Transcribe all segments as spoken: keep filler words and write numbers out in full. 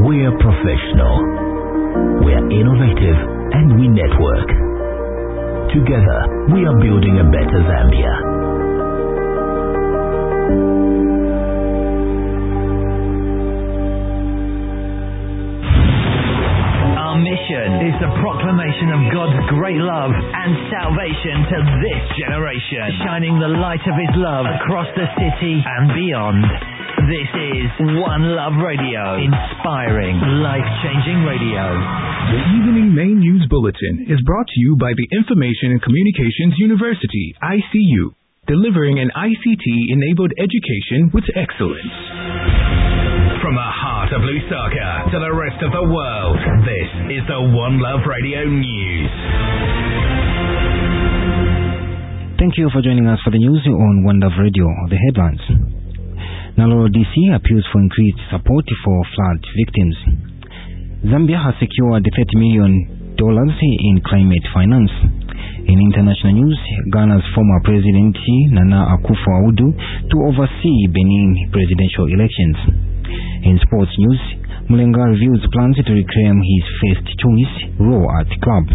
We're professional. We're innovative and we network. Together, we are building a better Zambia. Our mission is the proclamation of God's great love and salvation to this generation, shining the light of His love across the city and beyond. This is One Love Radio, inspiring, life-changing radio. The Evening Main News Bulletin is brought to you by the Information and Communications University, I C U, delivering an I C T-enabled education with excellence. From the heart of Lusaka to the rest of the world, this is the One Love Radio News. Thank you for joining us for the news on One Love Radio. The headlines. Nalolo D C appeals for increased support for flood victims. Zambia has secured thirty million dollars in climate finance. In international news, Ghana's former president Nana Akufo-Addo to oversee Benin presidential elections. In sports news, Mulenga reviews plans to reclaim his first choice role at club.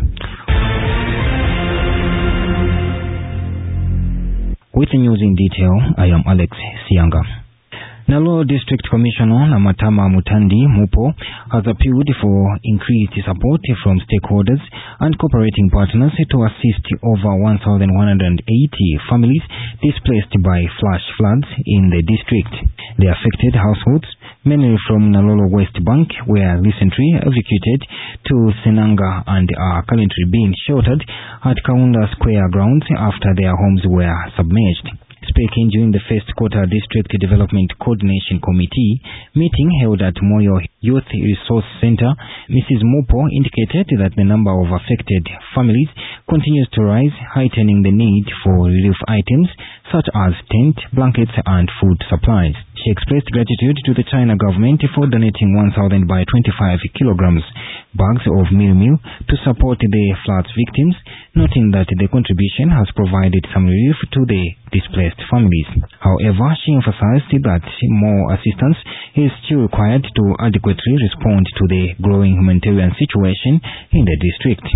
With the news in detail, I am Alex Sianga. Nalolo District Commissioner Namatama Mutandi Mupo has appealed for increased support from stakeholders and cooperating partners to assist over one thousand one hundred eighty families displaced by flash floods in the district. The affected households, mainly from Nalolo West Bank, were recently evacuated to Senanga and are currently being sheltered at Kaunda Square grounds after their homes were submerged. Speaking during the first quarter District Development Coordination Committee meeting held at Moyo Youth Resource Center, Missus Mupo indicated that the number of affected families continues to rise, heightening the need for relief items such as tent, blankets, and food supplies. She expressed gratitude to the China government for donating one thousand by twenty-five kilograms bags of meal meal to support the floods victims, noting that the contribution has provided some relief to the displaced families. However, she emphasized that more assistance is still required to adequately respond to the growing humanitarian situation in the district.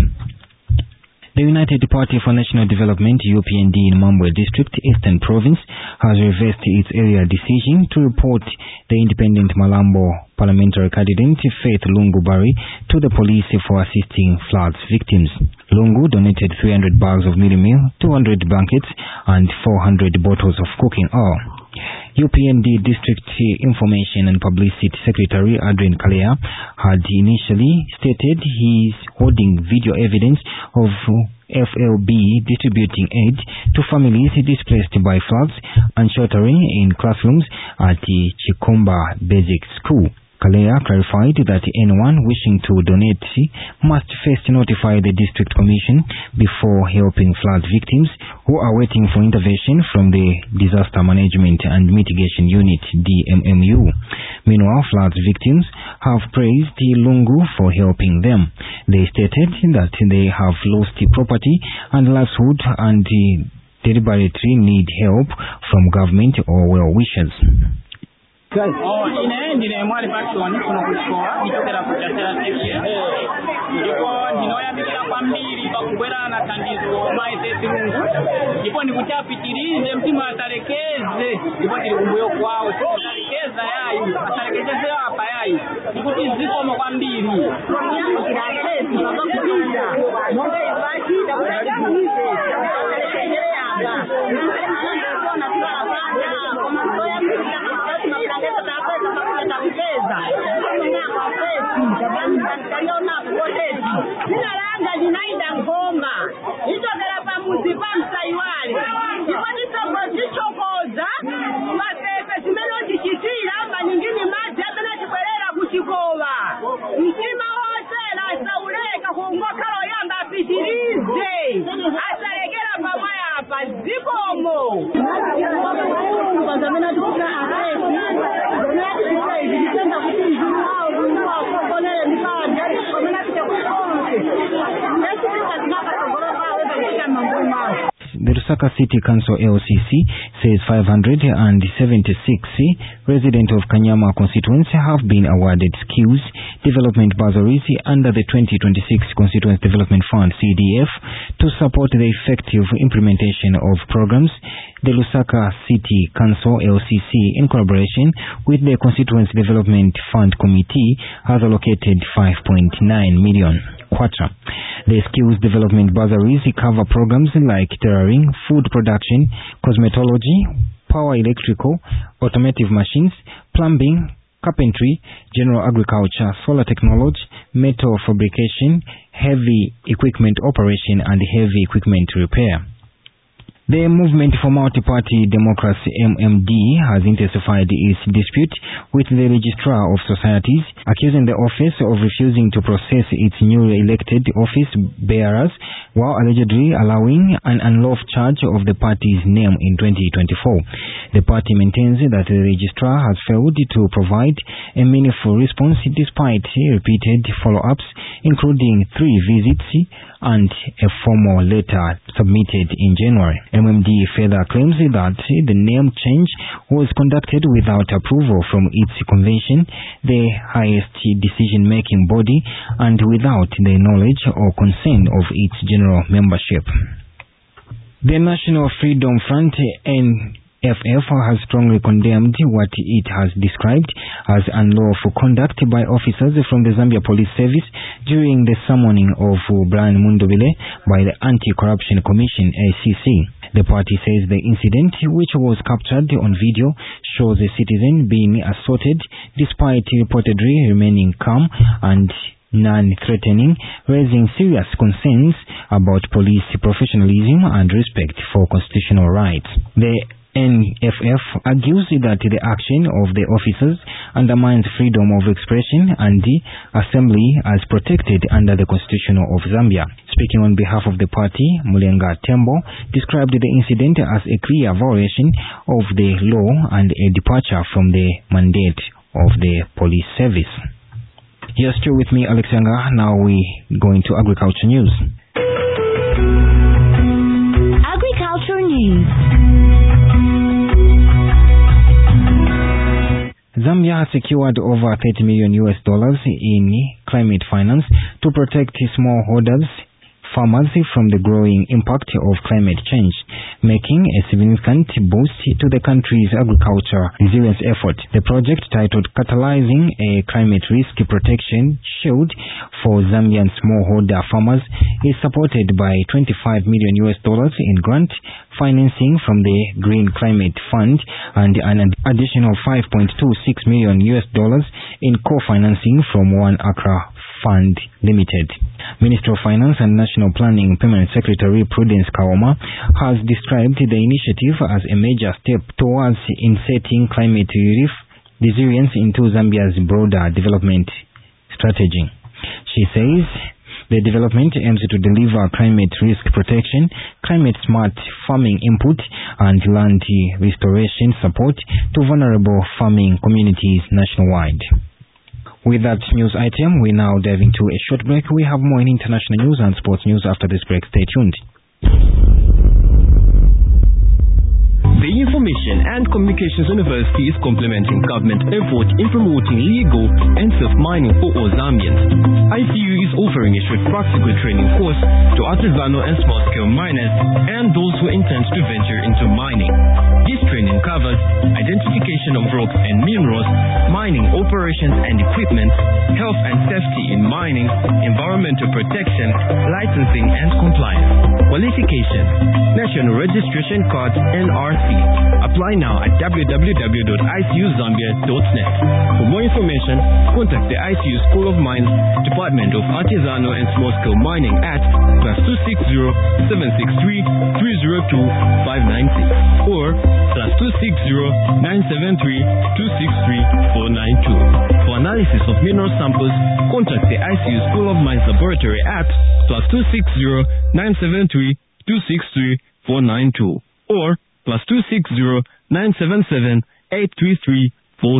The United Party for National Development U P N D in Mambwe District, Eastern Province, has reversed its earlier decision to report the independent Malambo parliamentary candidate Faith Lungu Barry to the police for assisting floods victims. Lungu donated three hundred bags of mealie meal, two hundred blankets, and four hundred bottles of cooking oil. U P N D District Information and Publicity Secretary Adrian Kalea had initially stated he is holding video evidence of F L B distributing aid to families displaced by floods and sheltering in classrooms at the Chikomba Basic School. Kalea clarified that anyone wishing to donate must first notify the District Commission before helping flood victims who are waiting for intervention from the Disaster Management and Mitigation Unit D M M U. Meanwhile, flood victims have praised Lungu for helping them. They stated that they have lost property and livelihood and deliberately need help from government or well-wishers. Oh, ine ndine mwali pakiwani kuno kuchikola nichokera kuchachara section ndipo ndinoyambikira kwambiri pakubwera na thandizo maitesi Lungu ndipo ndikuchapitirize mtima atalekeze ndipo tiri kumbuyo kwawo atalekeza yayi atalekeze apa yayi ndikuti zikomo kwambiri Sinalanga jinaida ngoma itokera pamuzi pa msaiwale ndipo titombo tichokoza mapepe simeno tichitira mba nyingine mazi apena chikwerera kuchikowa mtima hotela sauleka kuongoka lo yamba apitirize asalekera pamaya hapa zikomo kwanzamena tuka aresi ndonati kutizuru hao kunua kukonele mipanja kwamena The Lusaka City Council L C C says five hundred seventy-six residents of Kanyama constituency have been awarded skills development bursaries under the twenty twenty-six Constituency Development Fund C D F to support the effective implementation of programs. The Lusaka City Council L C C, in collaboration with the Constituency Development Fund Committee, has allocated five point nine million kwacha. The skills development bursaries cover programs like tailoring, food production, cosmetology, power electrical, automotive machines, plumbing, carpentry, general agriculture, solar technology, metal fabrication, heavy equipment operation, and heavy equipment repair. The Movement for Multi-Party Democracy M M D has intensified its dispute with the Registrar of Societies, accusing the office of refusing to process its newly elected office bearers while allegedly allowing an unlawful charge of the party's name in twenty twenty-four. The party maintains that the Registrar has failed to provide a meaningful response despite repeated follow-ups, including three visits and a formal letter submitted in January. M M D further claims that the name change was conducted without approval from its convention, the highest decision-making body, and without the knowledge or consent of its general membership. The National Freedom Front N F F has strongly condemned what it has described as unlawful conduct by officers from the Zambia Police Service during the summoning of Brian Mundubile by the Anti-Corruption Commission A C C. The party says the incident, which was captured on video, shows a citizen being assaulted despite reportedly remaining calm and non-threatening, raising serious concerns about police professionalism and respect for constitutional rights. The N F F argues that the action of the officers undermines freedom of expression and the assembly as protected under the Constitution of Zambia. Speaking on behalf of the party, Mulenga Tembo described the incident as a clear violation of the law and a departure from the mandate of the police service. You're still with me, Alex Yanga. Now we go into agriculture news. Agriculture news. Zambia has secured over thirty million U S dollars in climate finance to protect smallholders, farmers from the growing impact of climate change, making a significant boost to the country's agriculture resilience effort. The project, titled Catalyzing a Climate Risk Protection Shield for Zambian Smallholder Farmers, is supported by twenty-five million U S dollars in grant financing from the Green Climate Fund and an additional five point two six million U S dollars in co-financing from One Accra Fund Limited. Minister of Finance and National Planning Permanent Secretary Prudence Kaoma has described the initiative as a major step towards inserting climate relief resilience into Zambia's broader development strategy. She says the development aims to deliver climate risk protection, climate-smart farming input, and land restoration support to vulnerable farming communities nationwide. With that news item, we now dive into a short break. We have more in international news and sports news after this break. Stay tuned. The Information and Communications University is complementing government effort in promoting legal and safe mining for all Zambians. I C U is offering a short practical training course to artisanal and small-scale miners and those who intend to venture into mining. This training covers identification of rocks and minerals, mining operations and equipment, health and safety in mining, environmental protection, licensing and compliance. Qualifications: National Registration Card N R C. Apply now at w w w dot i c u zambia dot net. For more information, contact the I C U School of Mines, Department of Artisanal and Small-Scale Mining at plus two six zero, seven six three, three zero two, five nine six or plus two six zero, nine seven three, two six three, four nine two. For analysis of mineral samples, contact the I C U School of Mines Laboratory at plus two six zero, nine seven three, two six three, four nine two or plus two six zero, nine seven seven, eight three three,